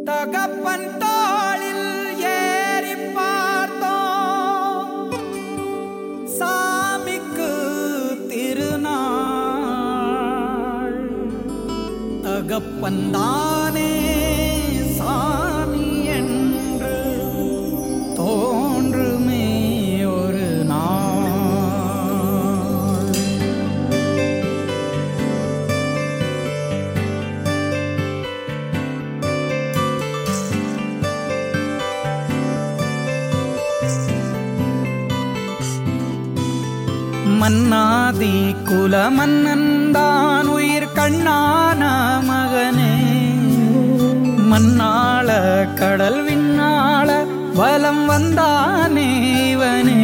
தகப்பன் தோளில் ஏறி பார்த்தோம் சாமிக்கு திருநாள் தகப்பன் தானே சாமி என்று தோன்றுமே ஒரு நாள். மன்னாதி குல மன்னன்தான் உயிர் கண்ணான மகனே, மண்ணாள கடல் விண்ணாள வலம் வந்தானே இவனே.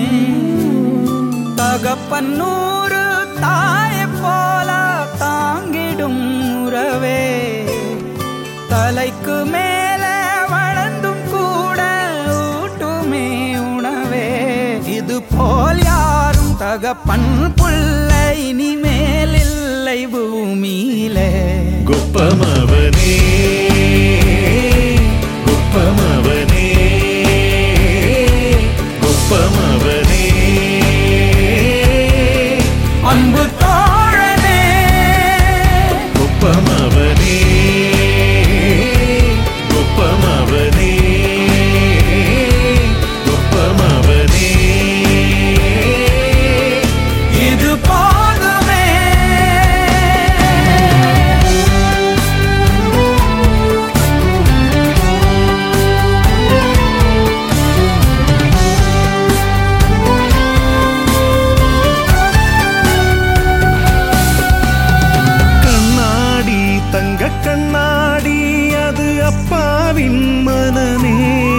தகப்பன்னூறு தாயை போல தாங்கிடும் உறவே, தலைக்கு மேலே வளர்ந்தும் கூட ஊட்டுமே உணவே. இது போல் யாரும் தகப்பன் புள்ளை இனிமேல் இல்லை பூமியிலே. குப்பமவனே குப்பமவனே குப்பமவனே அன்பு தோழனே குப்பமவனே குப்பமவனே குப்பமவனே இது போதுமே. கண்ணாடி தங்க கண்ணாடி அது அப்பாவின் மனமே,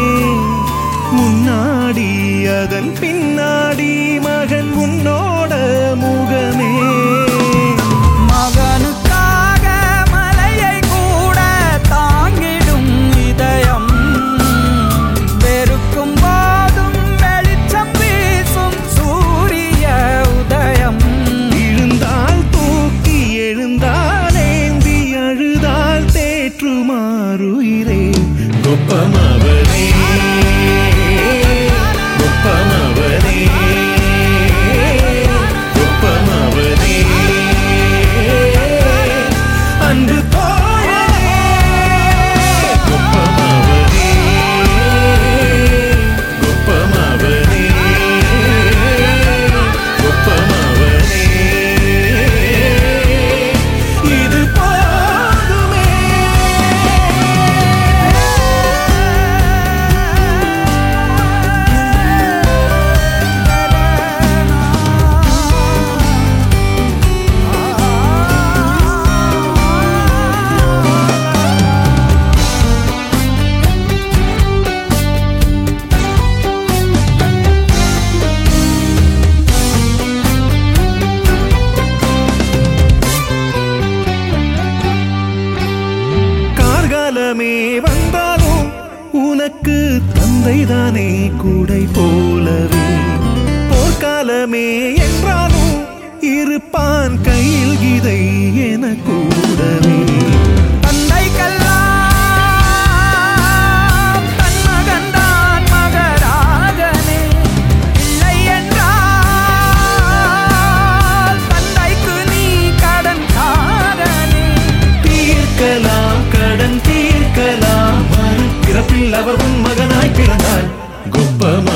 முன்னாடி அதன் பின்னாடி மகன் உன்னோட முகமே. மகனுக்காக மலையை கூட தாங்கிடும் இதயம், வெறுக்கும் போதும் வெளிச்சம் வீசும் சூரிய உதயம். விழுந்தால் தூக்கி எழுந்தால் ஏந்தி அழுதால் தேற்றுமாறுயிரே. குப்பமவனே குப்பமவனே குப்பமவனே அன்பு தோழனே குப்பமவனே குப்பமவனே குப்பமவனே இது போதுமே. கார்காலமே வந்தாலும் உனக்கு தந்தைதானே கூடை போலவே, போர்க்காலமே என்றாலும் இருப்பான் கையில் கீதை என கூடவே. தந்தைக்கெல்லாம் தன் மகன்தான் மகராஜனே, இல்லை என்றால் தந்தைக்கு நீ கடன் காரனே. தீர்க்கலாம் கடன் தீர்க்கலாம், மறுபிறப்பில் அவர் உன் மகனாய் பிறந்தார். குப்பமா